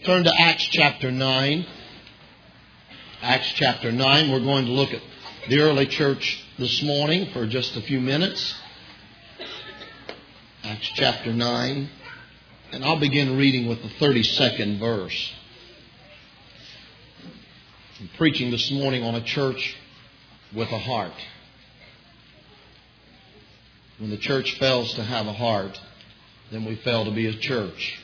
Turn to Acts chapter 9. Acts chapter 9. We're going to look at the early church this morning for just a few minutes. Acts chapter 9. And I'll begin reading with the 32nd verse. I'm preaching this morning on a church with a heart. When the church fails to have a heart, then we fail to be a church.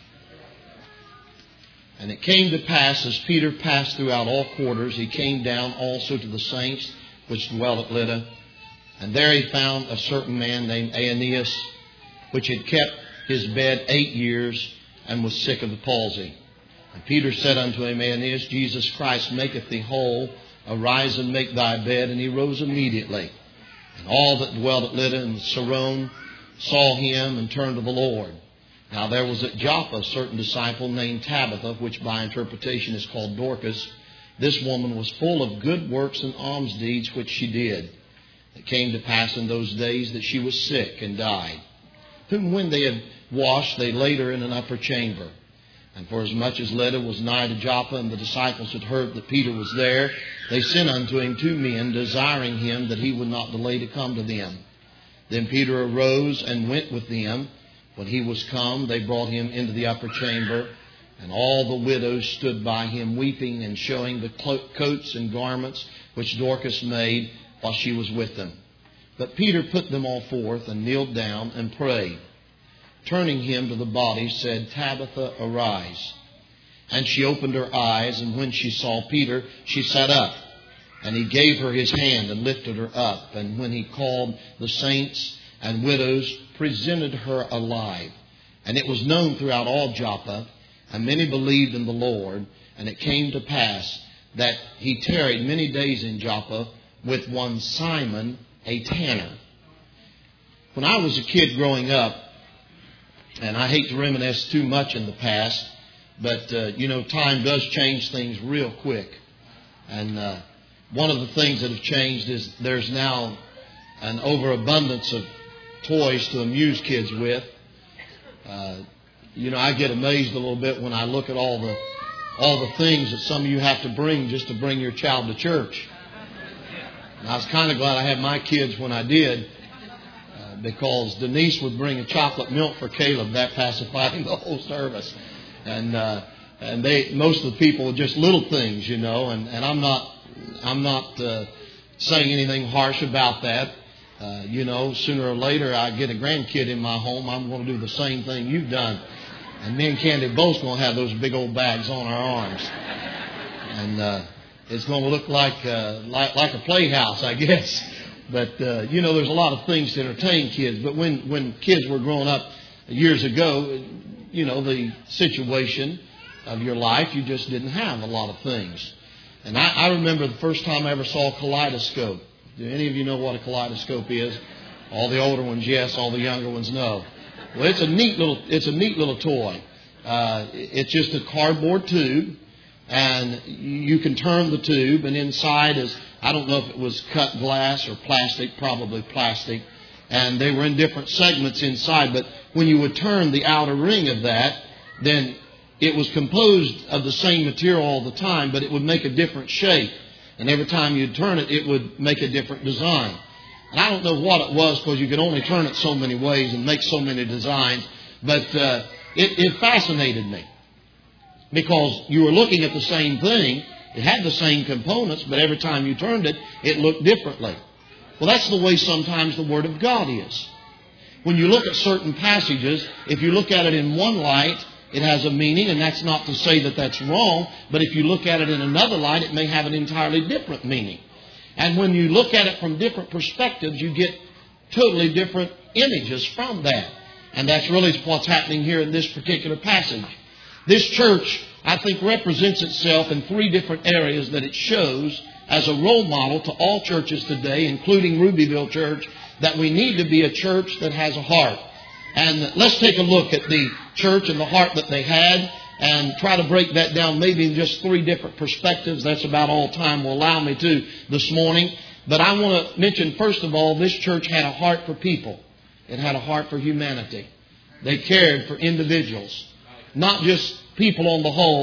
And it came to pass, as Peter passed throughout all quarters, he came down also to the saints which dwelt at Lydda. And there he found a certain man named Aeneas, which had kept his bed 8 years, and was sick of the palsy. And Peter said unto him, Aeneas, Jesus Christ maketh thee whole. Arise and make thy bed. And he rose immediately. And all that dwelt at Lydda and Saron saw him and turned to the Lord. Now there was at Joppa a certain disciple named Tabitha, which by interpretation is called Dorcas. This woman was full of good works and alms deeds which she did. It came to pass in those days that she was sick and died. Whom when they had washed, they laid her in an upper chamber. And forasmuch as Lydda was nigh to Joppa, and the disciples had heard that Peter was there, they sent unto him 2 men, desiring him that he would not delay to come to them. Then Peter arose and went with them. When he was come, they brought him into the upper chamber, and all the widows stood by him weeping and showing the coats and garments which Dorcas made while she was with them. But Peter put them all forth and kneeled down and prayed. Turning him to the body, said, Tabitha, arise. And she opened her eyes, and when she saw Peter, she sat up. And he gave her his hand and lifted her up. And when he called the saints and widows, presented her alive. And it was known throughout all Joppa, and many believed in the Lord. And it came to pass that he tarried many days in Joppa with one Simon, a tanner. When I was a kid growing up, and I hate to reminisce too much in the past, but, time does change things real quick. And one of the things that have changed is there's now an overabundance of toys to amuse kids with. I get amazed a little bit when I look at all the things that some of you have to bring just to bring your child to church. And I was kind of glad I had my kids when I did, because Denise would bring a chocolate milk for Caleb. That pacified the whole service. And most of the people were just little things, and I'm not saying anything harsh about that. Sooner or later I get a grandkid in my home, I'm going to do the same thing you've done. And me and Candy both going to have those big old bags on our arms. And it's going to look like a playhouse, I guess. But, there's a lot of things to entertain kids. But when kids were growing up years ago, the situation of your life, you just didn't have a lot of things. And I remember the first time I ever saw a kaleidoscope. Do any of you know what a kaleidoscope is? All the older ones, yes. All the younger ones, no. Well, it's a neat little toy. It's just a cardboard tube, and you can turn the tube, and inside is, I don't know if it was cut glass or plastic, probably plastic, and they were in different segments inside. But when you would turn the outer ring of that, then it was composed of the same material all the time, but it would make a different shape. And every time you'd turn it, it would make a different design. And I don't know what it was, because you could only turn it so many ways and make so many designs. But it fascinated me, because you were looking at the same thing. It had the same components, but every time you turned it, it looked differently. Well, that's the way sometimes the Word of God is. When you look at certain passages, if you look at it in one light, it has a meaning, and that's not to say that that's wrong. But if you look at it in another light, it may have an entirely different meaning. And when you look at it from different perspectives, you get totally different images from that. And that's really what's happening here in this particular passage. This church, I think, represents itself in 3 different areas that it shows as a role model to all churches today, including Rubyville Church, that we need to be a church that has a heart. And let's take a look at the church and the heart that they had, and try to break that down maybe in just 3 different perspectives. That's about all time will allow me to this morning. But I want to mention, first of all, this church had a heart for people. It had a heart for humanity. They cared for individuals. Not just people on the whole,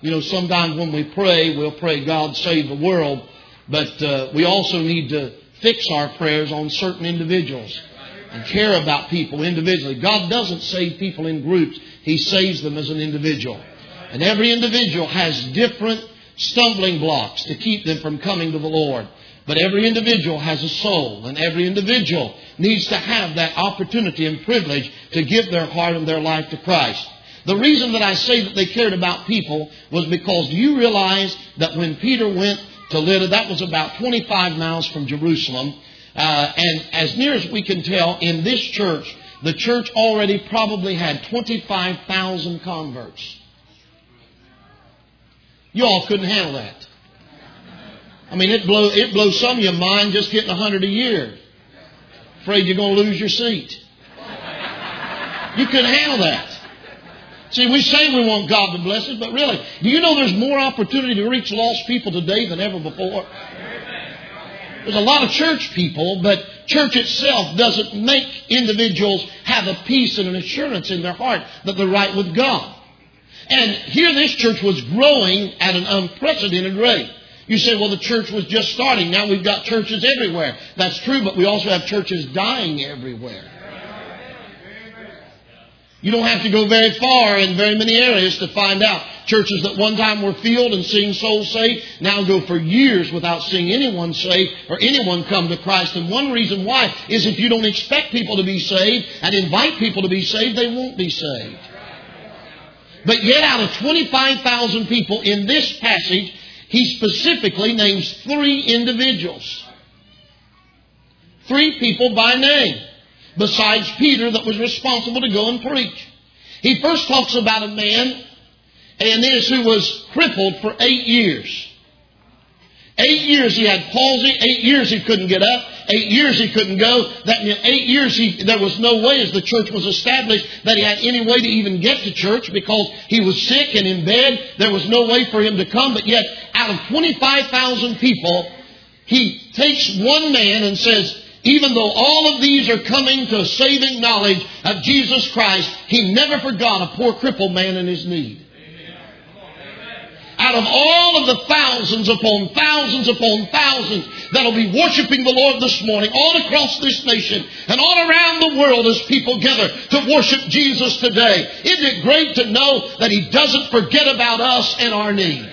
sometimes when we pray, we'll pray, God save the world. But we also need to fix our prayers on certain individuals and care about people individually. God doesn't save people in groups. He saves them as an individual. And every individual has different stumbling blocks to keep them from coming to the Lord. But every individual has a soul, and every individual needs to have that opportunity and privilege to give their heart and their life to Christ. The reason that I say that they cared about people was because, do you realize that when Peter went to Lydda, that was about 25 miles from Jerusalem, and as near as we can tell, in this church, the church already probably had 25,000 converts. You all couldn't handle that. I mean, it blows some of your mind just getting 100 a year. Afraid you're going to lose your seat. You couldn't handle that. See, we say we want God to bless us, but really, do you know there's more opportunity to reach lost people today than ever before? There's a lot of church people, but church itself doesn't make individuals have a peace and an assurance in their heart that they're right with God. And here this church was growing at an unprecedented rate. You say, well, the church was just starting. Now we've got churches everywhere. That's true, but we also have churches dying everywhere. You don't have to go very far in very many areas to find out. Churches that one time were filled and seeing souls saved now go for years without seeing anyone saved or anyone come to Christ. And one reason why is if you don't expect people to be saved and invite people to be saved, they won't be saved. But yet out of 25,000 people in this passage, he specifically names 3 individuals. 3 people by name. Besides Peter that was responsible to go and preach. He first talks about a man, Aeneas, who was crippled for 8 years. 8 years he had palsy. 8 years he couldn't get up. 8 years he couldn't go. That meant 8 years there was no way, as the church was established, that he had any way to even get to church because he was sick and in bed. There was no way for him to come. But yet, out of 25,000 people, he takes one man and says, even though all of these are coming to saving knowledge of Jesus Christ, he never forgot a poor crippled man in his need. Out of all of the thousands upon thousands upon thousands that will be worshiping the Lord this morning, all across this nation and all around the world as people gather to worship Jesus today, isn't it great to know that He doesn't forget about us and our need?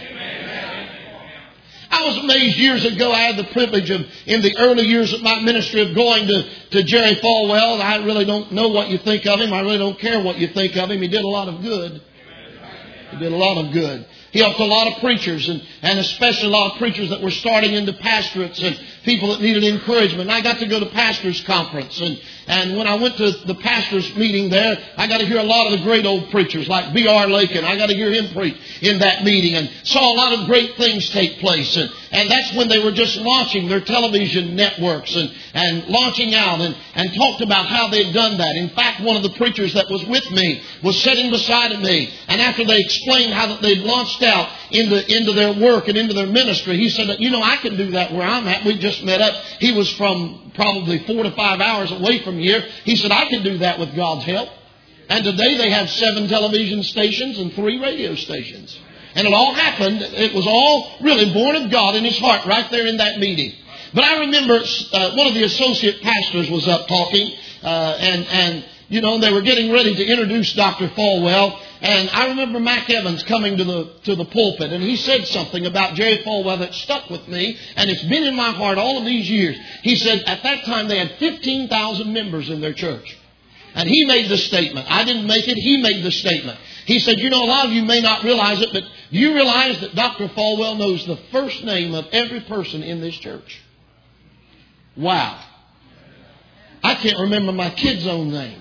I was amazed years ago. I had the privilege of, in the early years of my ministry, of going to Jerry Falwell. I really don't know what you think of him. I really don't care what you think of him. He did a lot of good. He did a lot of good. He helped a lot of preachers, and especially a lot of preachers that were starting into pastorates and people that needed encouragement. And I got to go to pastors' conference, and when I went to the pastors' meeting there, I got to hear a lot of the great old preachers like B.R. Lakin. I got to hear him preach in that meeting and saw a lot of great things take place. And that's when they were just launching their television networks and launching out and talked about how they'd done that. In fact, one of the preachers that was with me was sitting beside of me, and after they explained how that they'd launched out into their work and into their ministry, he said, I can do that where I'm at. We just met up. He was from probably 4 to 5 hours away from here. He said, I can do that with God's help. And today they have 7 television stations and 3 radio stations. And it all happened. It was all really born of God in his heart right there in that meeting. But I remember one of the associate pastors was up talking, and they were getting ready to introduce Dr. Falwell. And I remember Mac Evans coming to the pulpit, and he said something about Jerry Falwell that stuck with me, and it's been in my heart all of these years. He said at that time they had 15,000 members in their church. And he made the statement. I didn't make it. He made the statement. He said, a lot of you may not realize it, but do you realize that Dr. Falwell knows the first name of every person in this church? Wow. I can't remember my kid's own name.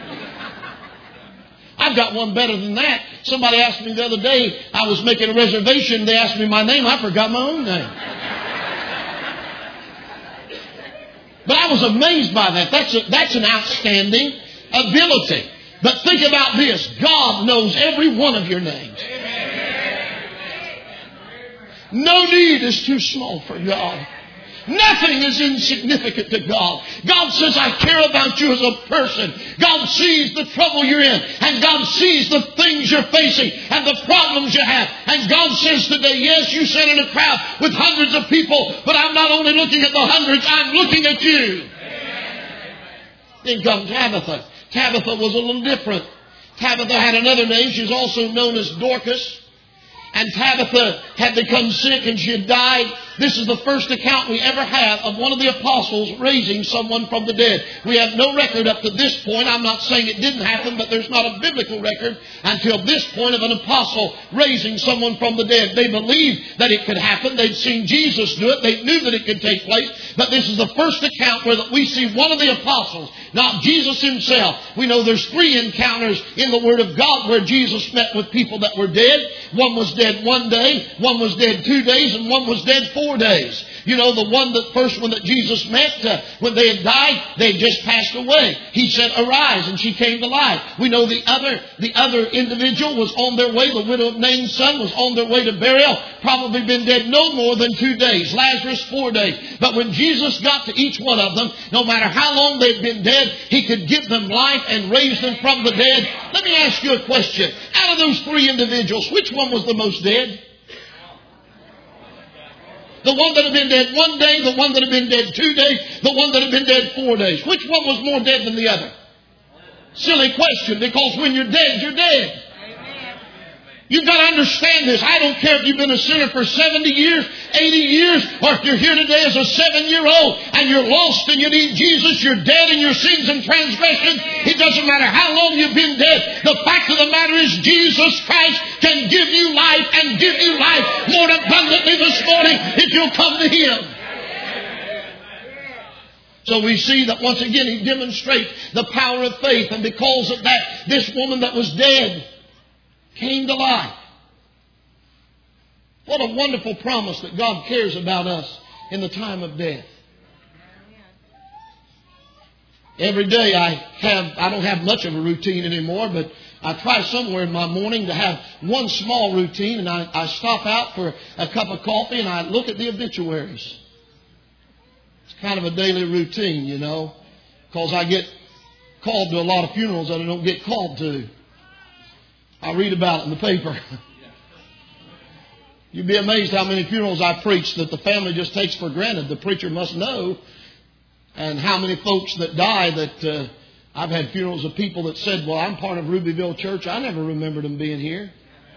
I've got one better than that. Somebody asked me the other day, I was making a reservation. They asked me my name. I forgot my own name. But I was amazed by that. That's an outstanding ability. But think about this. God knows every one of your names. No need is too small for God. Nothing is insignificant to God. God says, I care about you as a person. God sees the trouble you're in. And God sees the things you're facing and the problems you have. And God says today, yes, you sit in a crowd with hundreds of people, but I'm not only looking at the hundreds, I'm looking at you. Then comes Tabitha. Tabitha was a little different. Tabitha had another name. She's also known as Dorcas. And Tabitha had become sick and she had died. This is the first account we ever have of one of the apostles raising someone from the dead. We have no record up to this point. I'm not saying it didn't happen, but there's not a biblical record until this point of an apostle raising someone from the dead. They believed that it could happen. They'd seen Jesus do it. They knew that it could take place. But this is the first account where we see one of the apostles, not Jesus himself. We know there's 3 encounters in the Word of God where Jesus met with people that were dead. One was dead 1 day, one was dead 2 days, and one was dead 4 days. You know, the first one that Jesus met, when they had died, they had just passed away. He said, arise, and she came to life. We know the other individual was on their way. The widow of Nain's son was on their way to burial. Probably been dead no more than 2 days. Lazarus, 4 days. But when Jesus got to each one of them, no matter how long they'd been dead, He could give them life and raise them from the dead. Let me ask you a question. Out of those 3 individuals, which one was the most dead? The one that had been dead 1 day, the one that had been dead 2 days, the one that had been dead 4 days. Which one was more dead than the other? Silly question, because when you're dead, you're dead. You've got to understand this. I don't care if you've been a sinner for 70 years, 80 years, or if you're here today as a 7-year-old and you're lost and you need Jesus, you're dead in your sins and transgressions. It doesn't matter how long you've been dead. The fact of the matter is Jesus Christ can give you life and give you life more abundantly this morning if you'll come to Him. So we see that once again He demonstrates the power of faith, and because of that, this woman that was dead came to life. What a wonderful promise that God cares about us in the time of death. Every day I don't have much of a routine anymore, but I try somewhere in my morning to have one small routine, and I stop out for a cup of coffee and I look at the obituaries. It's kind of a daily routine, you know, because I get called to a lot of funerals that I don't get called to. I read about it in the paper. You'd be amazed how many funerals I preach that the family just takes for granted. The preacher must know. And how many folks that die that I've had funerals of people that said, well, I'm part of Rubyville Church. I never remembered them being here.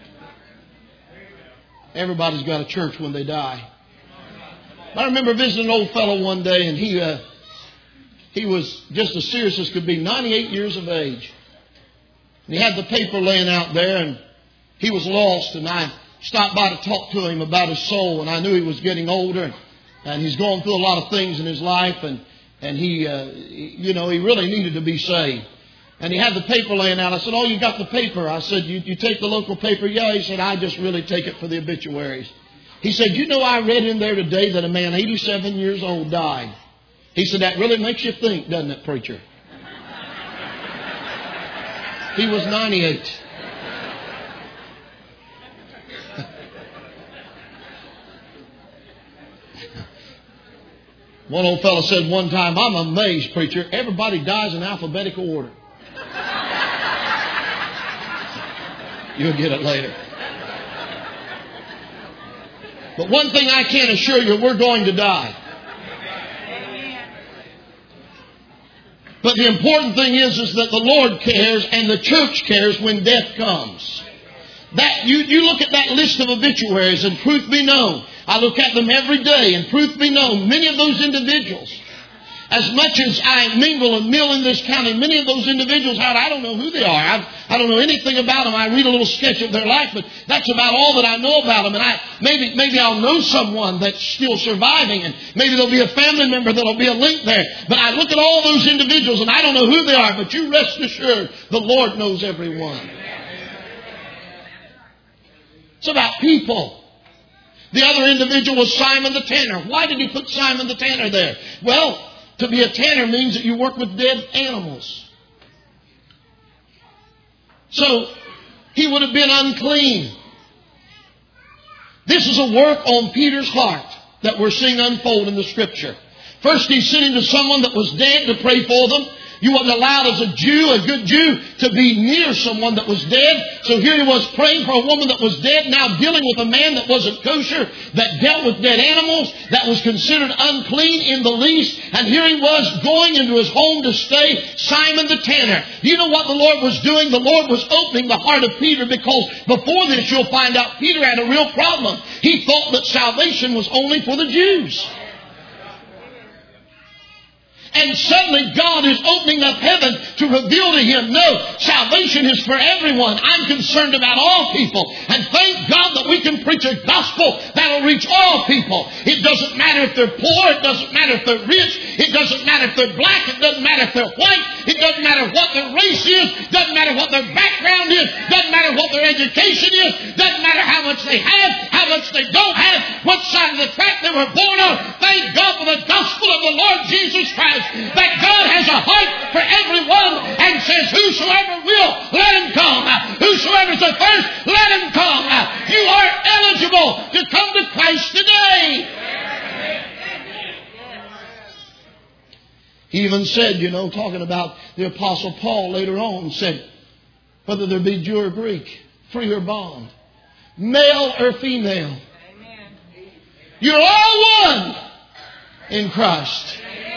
Everybody's got a church when they die. I remember visiting an old fellow one day, and he was just as serious as could be, 98 years of age. And he had the paper laying out there, and he was lost, and I stopped by to talk to him about his soul, and I knew he was getting older, and he's going through a lot of things in his life, and he really needed to be saved. And he had the paper laying out. I said, oh, you got the paper? I said, you take the local paper? Yeah. He said, I just really take it for the obituaries. He said, you know, I read in there today that a man 87 years old died. He said, that really makes you think, doesn't it, preacher? He was 98. One old fellow said one time, I'm amazed, preacher. Everybody dies in alphabetical order. You'll get it later. But one thing I can assure you, we're going to die. But the important thing is that the Lord cares and the church cares when death comes. That you look at that list of obituaries, and truth be known, I look at them every day, and truth be known, many of those individuals, as much as I mingle and mill in this county, many of those individuals, I don't know who they are. I don't know anything about them. I read a little sketch of their life, but that's about all that I know about them. And maybe I'll know someone that's still surviving, and maybe there'll be a family member that'll be a link there. But I look at all those individuals, and I don't know who they are, but you rest assured, the Lord knows everyone. It's about people. The other individual was Simon the tanner. Why did he put Simon the tanner there? Well, to be a tanner means that you work with dead animals. So, he would have been unclean. This is a work on Peter's heart. that we're seeing unfold in the Scripture. First, He sent Him to someone that was dead to pray for them. You wasn't allowed as a Jew, a good Jew, to be near someone that was dead. So here He was praying for a woman that was dead, now dealing with a man that wasn't kosher, that dealt with dead animals, that was considered unclean in the least. And here He was going into his home to stay, Simon the tanner. You know what the Lord was doing? The Lord was opening the heart of Peter, because before this you'll find out Peter had a real problem. He thought that salvation was only for the Jews. And suddenly God is opening up heaven to reveal to him, no, salvation is for everyone. I'm concerned about all people. And thank God that we can preach a gospel that'll reach all people. It doesn't matter if they're poor. It doesn't matter if they're rich. It doesn't matter if they're black. It doesn't matter if they're white. It doesn't matter what their race is. It doesn't matter what their background is. It doesn't matter what their education is. It doesn't matter how much they have, how much they don't have, what side of the track they were born on. Thank God for the gospel of the Lord Jesus Christ. That God has a heart for everyone and says, whosoever will, let him come. Whosoever's athirst, let him come. You are eligible to come to Christ today. He even said, talking about the Apostle Paul later on, said, whether there be Jew or Greek, free or bond, male or female, you're all one in Christ.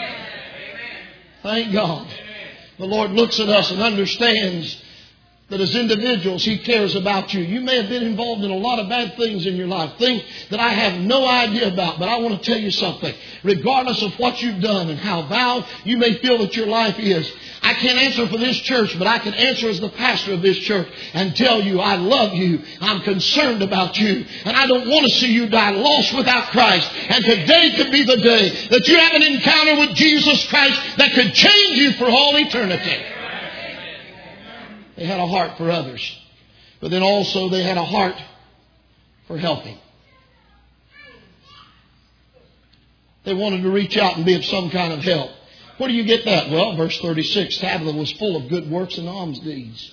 Thank God. The Lord looks at us and understands that as individuals, He cares about you. You may have been involved in a lot of bad things in your life, things that I have no idea about, but I want to tell you something. Regardless of what you've done and how vile you may feel that your life is, I can't answer for this church, but I can answer as the pastor of this church and tell you I love you. I'm concerned about you. And I don't want to see you die lost without Christ. And today could be the day that you have an encounter with Jesus Christ that could change you for all eternity. They had a heart for others. But then also they had a heart for helping. They wanted to reach out and be of some kind of help. Where do you get that? Well, verse 36, Tabitha was full of good works and alms deeds.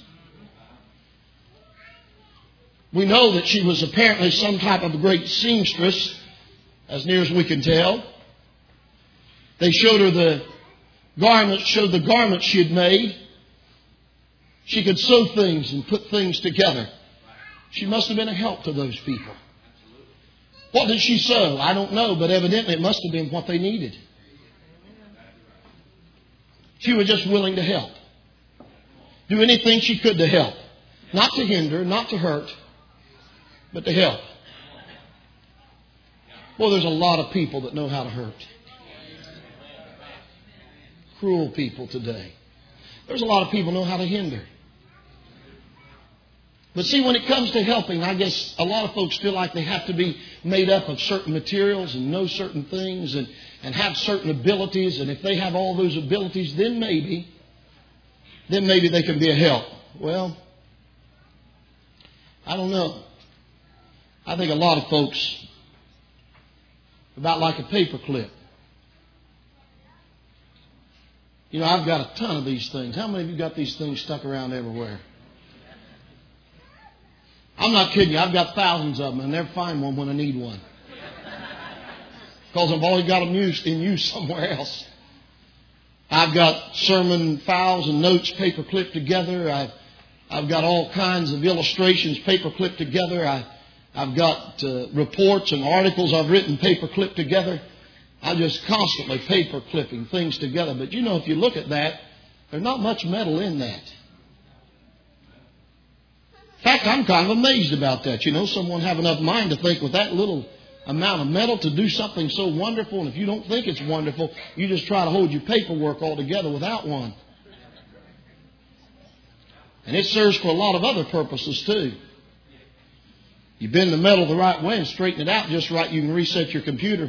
We know that she was apparently some type of a great seamstress, as near as we can tell. They showed her the garments she had made. She could sew things and put things together. She must have been a help to those people. What did she sew? I don't know, but evidently it must have been what they needed. She was just willing to help. Do anything she could to help. Not to hinder, not to hurt, but to help. Well, there's a lot of people that know how to hurt. Cruel people today. There's a lot of people who know how to hinder. But see, when it comes to helping, I guess a lot of folks feel like they have to be made up of certain materials and know certain things and have certain abilities. And if they have all those abilities, then maybe they can be a help. Well, I don't know. I think a lot of folks about like a paper clip. I've got a ton of these things. How many of you got these things stuck around everywhere? I'm not kidding you. I've got thousands of them. I never find one when I need one. Because I've always got them in use somewhere else. I've got sermon files and notes paper clipped together. I've got all kinds of illustrations paper clipped together. I've got reports and articles I've written paper clipped together. I'm just constantly paper clipping things together. But if you look at that, there's not much metal in that. In fact, I'm kind of amazed about that. Someone have enough mind to think with that little amount of metal to do something so wonderful. And if you don't think it's wonderful, you just try to hold your paperwork all together without one. And it serves for a lot of other purposes too. You bend the metal the right way and straighten it out just right, you can reset your computer.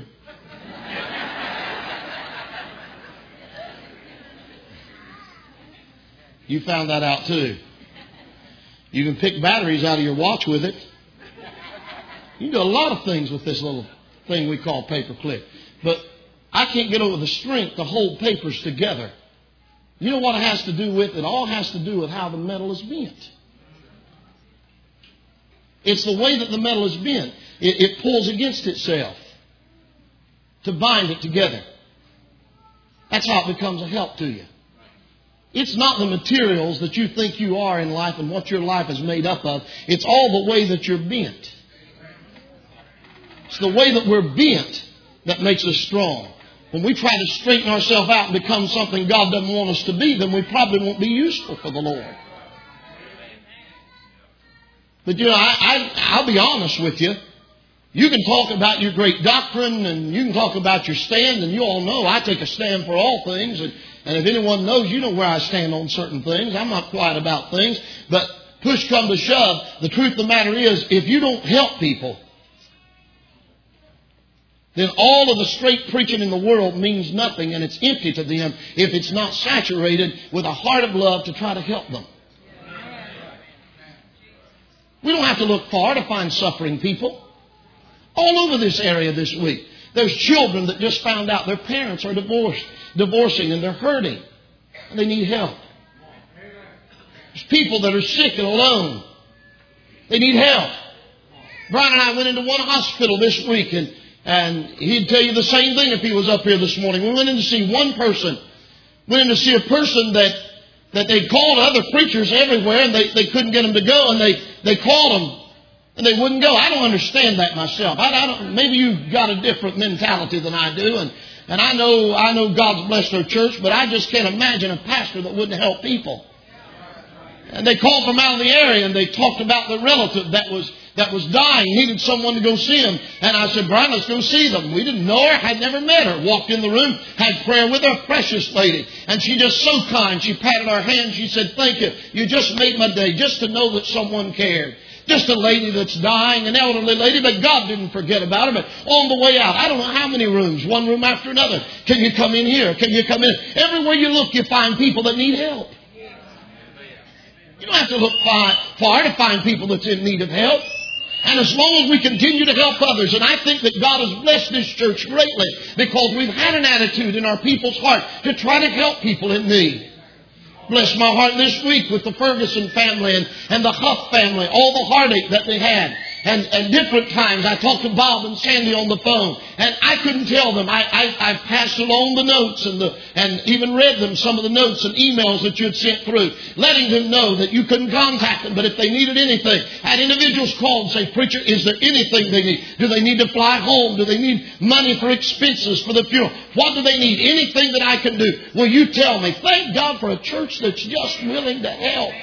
You found that out too. You can pick batteries out of your watch with it. You can do a lot of things with this little thing we call paper clip. But I can't get over the strength to hold papers together. You know what it has to do with? It all has to do with how the metal is bent. It's the way that the metal is bent. It pulls against itself. to bind it together. That's how it becomes a help to you. It's not the materials that you think you are in life and what your life is made up of. It's all the way that you're bent. It's the way that we're bent that makes us strong. When we try to straighten ourselves out and become something God doesn't want us to be, then we probably won't be useful for the Lord. But I'll be honest with you. You can talk about your great doctrine and you can talk about your stand, and you all know I take a stand for all things. And if anyone knows, you know where I stand on certain things. I'm not quiet about things. But push come to shove, the truth of the matter is, if you don't help people, then all of the straight preaching in the world means nothing, and it's empty to them if it's not saturated with a heart of love to try to help them. We don't have to look far to find suffering people. All over this area this week, there's children that just found out their parents are divorcing, and they're hurting, and they need help. There's people that are sick and alone. They need help. Brian and I went into one hospital this week, and he'd tell you the same thing if he was up here this morning. We went in to see one person. Went in to see a person that they called other preachers everywhere, and they couldn't get them to go, and they called them, and they wouldn't go. I don't understand that myself. Maybe you've got a different mentality than I do, and I know God's blessed our church, but I just can't imagine a pastor that wouldn't help people. And they called from out of the area, and they talked about the relative that was dying, needed someone to go see him. And I said, Brian, let's go see them. We didn't know her, had never met her. Walked in the room, had prayer with her, precious lady. And she just so kind. She patted our hand. She said, thank you. You just made my day, just to know that someone cared. Just a lady that's dying, an elderly lady, but God didn't forget about her. But on the way out, I don't know how many rooms, one room after another. Can you come in here? Can you come in? Everywhere you look, you find people that need help. You don't have to look far to find people that's in need of help. And as long as we continue to help others, and I think that God has blessed this church greatly because we've had an attitude in our people's heart to try to help people in need. Bless my heart this week with the Ferguson family and the Huff family, all the heartache that they had. And different times I talked to Bob and Sandy on the phone, and I couldn't tell them. I passed along the notes and even read them some of the notes and emails that you had sent through, letting them know that you couldn't contact them, but if they needed anything, had individuals call and say, preacher, is there anything they need? Do they need to fly home? Do they need money for expenses for the funeral? What do they need? Anything that I can do? Will you tell me? Thank God for a church that's just willing to help.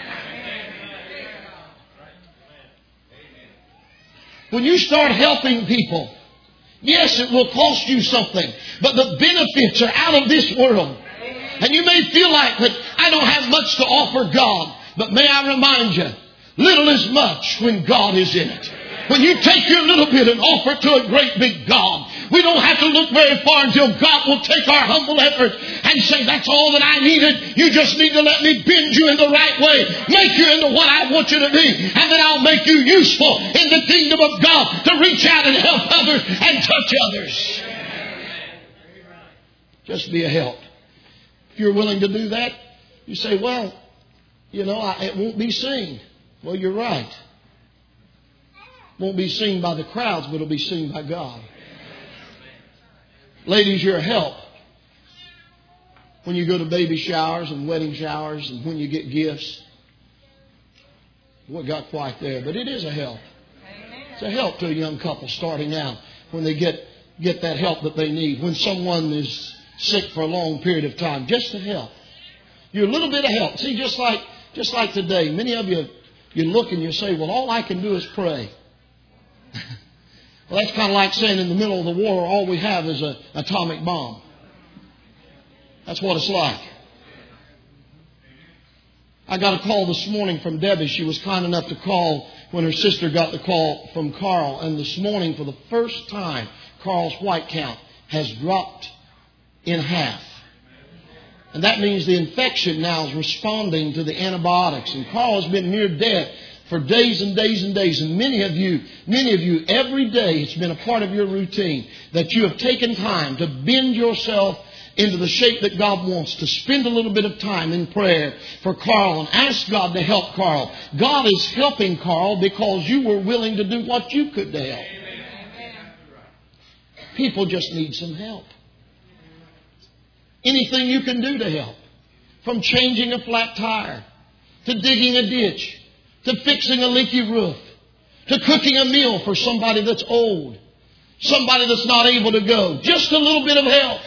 When you start helping people, yes, it will cost you something, but the benefits are out of this world. And you may feel like that I don't have much to offer God, but may I remind you, little is much when God is in it. When you take your little bit and offer it to a great big God, we don't have to look very far until God will take our humble efforts and say, that's all that I needed. You just need to let me bend you in the right way, make you into what I want you to be, and then I'll make you useful in the kingdom of God to reach out and help others and touch others. Just be a help. If you're willing to do that, you say, well, it won't be seen. Well, you're right. Won't be seen by the crowds, but it'll be seen by God. Ladies, you're a help. When you go to baby showers and wedding showers and when you get gifts. What got quiet there? But it is a help. It's a help to a young couple starting out when they get that help that they need. When someone is sick for a long period of time, just to help. You're a little bit of help. See, just like today, many of you look and you say, well, all I can do is pray. Well, that's kind of like saying in the middle of the war, all we have is an atomic bomb. That's what it's like. I got a call this morning from Debbie. She was kind enough to call when her sister got the call from Carl. And this morning, for the first time, Carl's white count has dropped in half. And that means the infection now is responding to the antibiotics. And Carl has been near death for days and days and days. And many of you, every day it's been a part of your routine that you have taken time to bend yourself into the shape that God wants, to spend a little bit of time in prayer for Carl and ask God to help Carl. God is helping Carl because you were willing to do what you could to help. People just need some help. Anything you can do to help. From changing a flat tire, to digging a ditch, to fixing a leaky roof, to cooking a meal for somebody that's old, somebody that's not able to go. Just a little bit of help.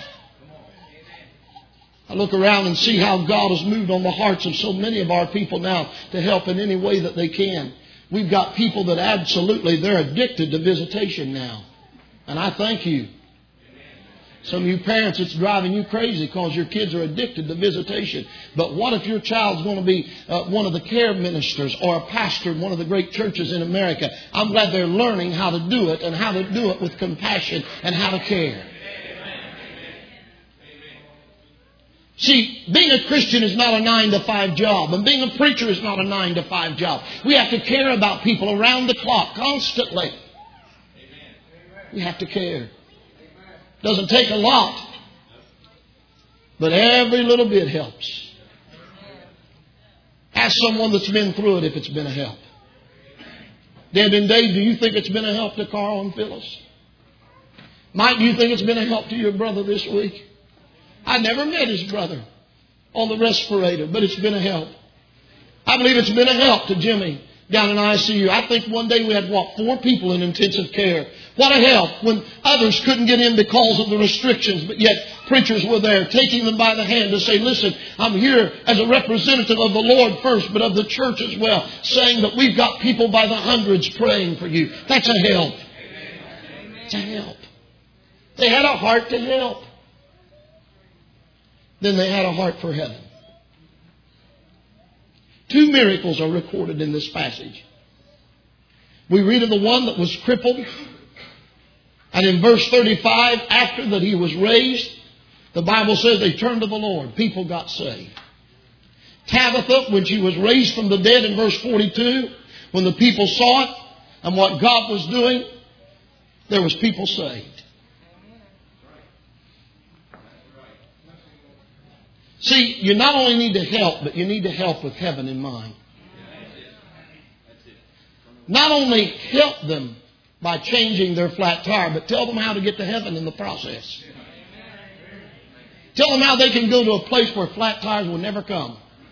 I look around and see how God has moved on the hearts of so many of our people now to help in any way that they can. We've got people that absolutely, they're addicted to visitation now. And I thank you. Some of you parents, it's driving you crazy because your kids are addicted to visitation. But what if your child's going to be one of the care ministers or a pastor in one of the great churches in America? I'm glad they're learning how to do it and how to do it with compassion and how to care. See, being a Christian is not a 9-to-5 job, and being a preacher is not a 9-to-5 job. We have to care about people around the clock, constantly. We have to care. Doesn't take a lot, but every little bit helps. Ask someone that's been through it if it's been a help. Deb and Dave, do you think it's been a help to Carl and Phyllis? Mike, do you think it's been a help to your brother this week? I never met his brother on the respirator, but it's been a help. I believe it's been a help to Jimmy down in ICU. I think one day we had, 4 people in intensive care. What a help when others couldn't get in because of the restrictions, but yet preachers were there taking them by the hand to say, listen, I'm here as a representative of the Lord first, but of the church as well, saying that we've got people by the hundreds praying for you. That's a help. It's a help. They had a heart to help. Then they had a heart for heaven. 2 miracles are recorded in this passage. We read of the one that was crippled. And in verse 35, after that he was raised, the Bible says they turned to the Lord. People got saved. Tabitha, when she was raised from the dead in verse 42, when the people saw it and what God was doing, there was people saved. See, you not only need to help, but you need to help with heaven in mind. Not only help them by changing their flat tire, but tell them how to get to heaven in the process. Tell them how they can go to a place where flat tires will never come.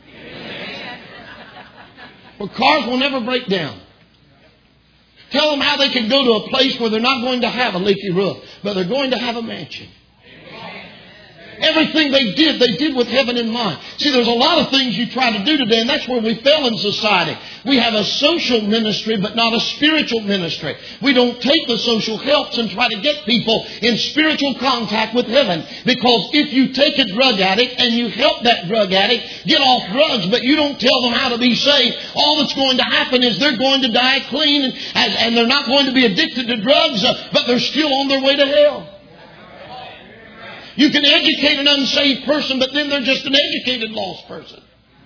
Where cars will never break down. Tell them how they can go to a place where they're not going to have a leaky roof, but they're going to have a mansion. Everything they did with heaven in mind. See, there's a lot of things you try to do today, and that's where we fail in society. We have a social ministry, but not a spiritual ministry. We don't take the social helps and try to get people in spiritual contact with heaven. Because if you take a drug addict and you help that drug addict get off drugs, but you don't tell them how to be saved, all that's going to happen is they're going to die clean, and they're not going to be addicted to drugs, but they're still on their way to hell. You can educate an unsaved person, but then they're just an educated lost person.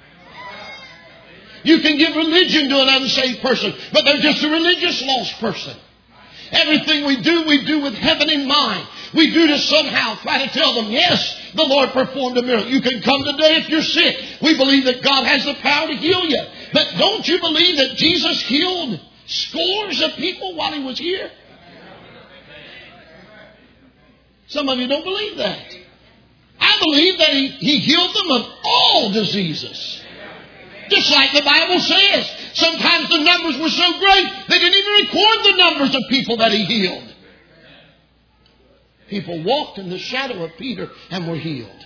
You can give religion to an unsaved person, but they're just a religious lost person. Everything we do with heaven in mind. We do to somehow try to tell them, yes, the Lord performed a miracle. You can come today if you're sick. We believe that God has the power to heal you. But don't you believe that Jesus healed scores of people while He was here? Some of you don't believe that. I believe that He healed them of all diseases. Just like the Bible says. Sometimes the numbers were so great, they didn't even record the numbers of people that He healed. People walked in the shadow of Peter and were healed.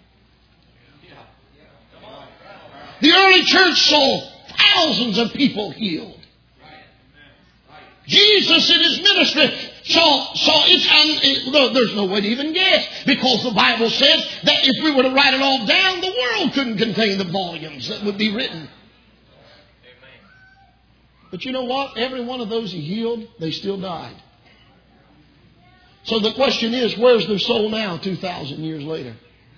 The early church saw thousands of people healed. Jesus in His ministry there's no way to even guess, because the Bible says that if we were to write it all down, the world couldn't contain the volumes that would be written. But you know what? Every one of those He healed, they still died. So the question is, where's their soul now 2,000 years later?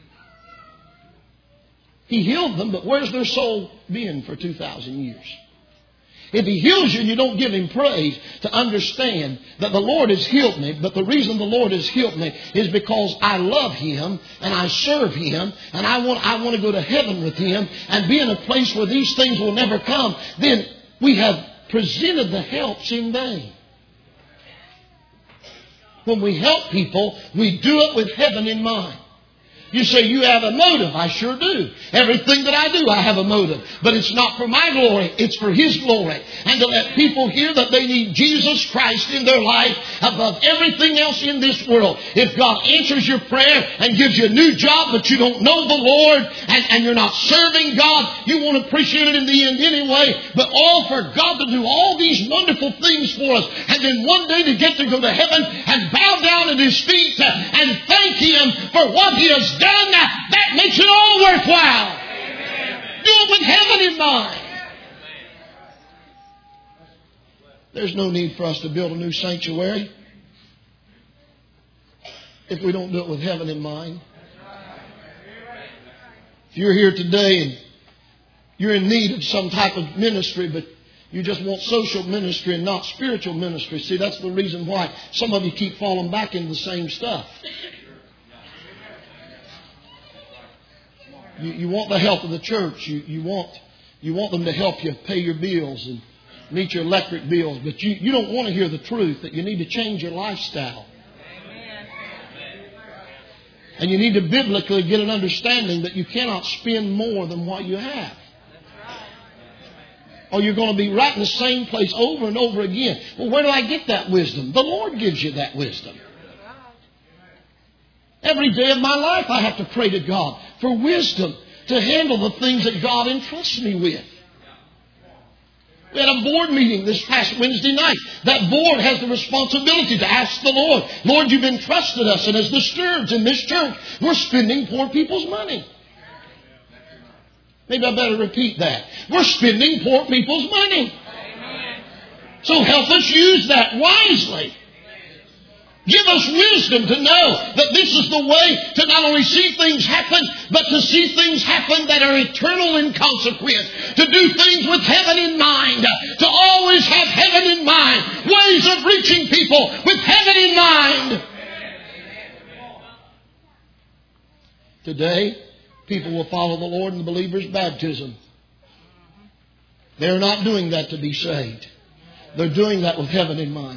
He healed them, but where's their soul been for 2,000 years? If He heals you and you don't give Him praise, to understand that the Lord has healed me, but the reason the Lord has healed me is because I love Him and I serve Him and I want to go to heaven with Him and be in a place where these things will never come, then we have presented the helps in vain. When we help people, we do it with heaven in mind. You say you have a motive. I sure do. Everything that I do, I have a motive. But it's not for my glory. It's for His glory. And to let people hear that they need Jesus Christ in their life above everything else in this world. If God answers your prayer and gives you a new job, but you don't know the Lord and you're not serving God, you won't appreciate it in the end anyway. But all for God to do all these wonderful things for us. And then one day to get to go to heaven and bow down at His feet and thank Him for what He has done. That makes it all worthwhile. Amen. Do it with heaven in mind. There's no need for us to build a new sanctuary if we don't do it with heaven in mind. If you're here today and you're in need of some type of ministry, but you just want social ministry and not spiritual ministry, see, that's the reason why some of you keep falling back into the same stuff. You want the help of the church. You want them to help you pay your bills and meet your electric bills. But you don't want to hear the truth that you need to change your lifestyle. And you need to biblically get an understanding that you cannot spend more than what you have. Or you're going to be right in the same place over and over again. Well, where do I get that wisdom? The Lord gives you that wisdom. Every day of my life I have to pray to God for wisdom to handle the things that God entrusts me with. We had a board meeting this past Wednesday night. That board has the responsibility to ask the Lord, Lord, you've entrusted us, and as the stewards in this church, we're spending poor people's money. Maybe I better repeat that. We're spending poor people's money. So help us use that wisely. Give us wisdom to know that this is the way to not only see things happen, but to see things happen that are eternal in consequence. To do things with heaven in mind. To always have heaven in mind. Ways of reaching people with heaven in mind. Today, people will follow the Lord in the believer's baptism. They're not doing that to be saved. They're doing that with heaven in mind.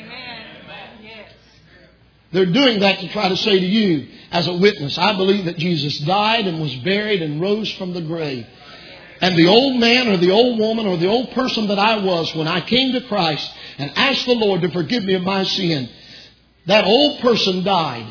They're doing that to try to say to you as a witness, I believe that Jesus died and was buried and rose from the grave. And the old man or the old woman or the old person that I was when I came to Christ and asked the Lord to forgive me of my sin, that old person died.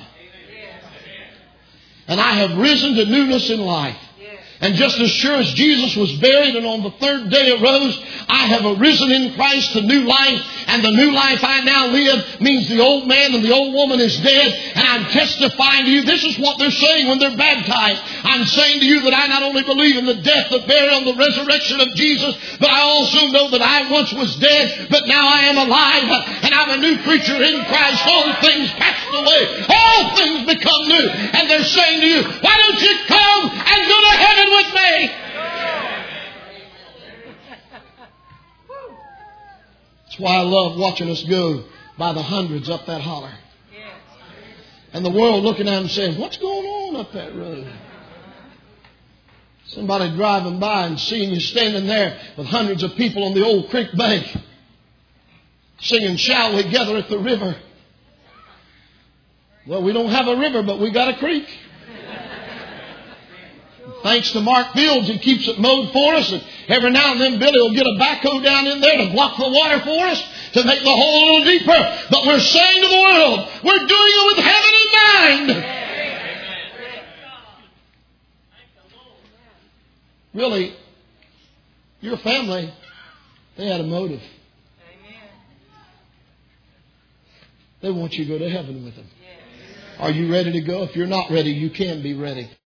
And I have risen to newness in life. And just as sure as Jesus was buried and on the third day arose, I have arisen in Christ to new life. And the new life I now live means the old man and the old woman is dead. And I'm testifying to you, this is what they're saying when they're baptized. I'm saying to you that I not only believe in the death, the burial, and the resurrection of Jesus, but I also know that I once was dead, but now I am alive. And I'm a new creature in Christ. All things passed away. All things become new. And they're saying to you, why don't you come and go to heaven with me? That's why I love watching us go by the hundreds up that holler. And the world looking at them saying, what's going on up that road? Somebody driving by and seeing you standing there with hundreds of people on the old creek bank singing, shall we gather at the river? Well, we don't have a river, but we got a creek. Thanks to Mark Fields, he keeps it mowed for us. And every now and then Billy will get a backhoe down in there to block the water for us, to make the hole a little deeper. But we're saying to the world, we're doing it with heaven in mind. Really, your family, they had a motive. They want you to go to heaven with them. Are you ready to go? If you're not ready, you can be ready.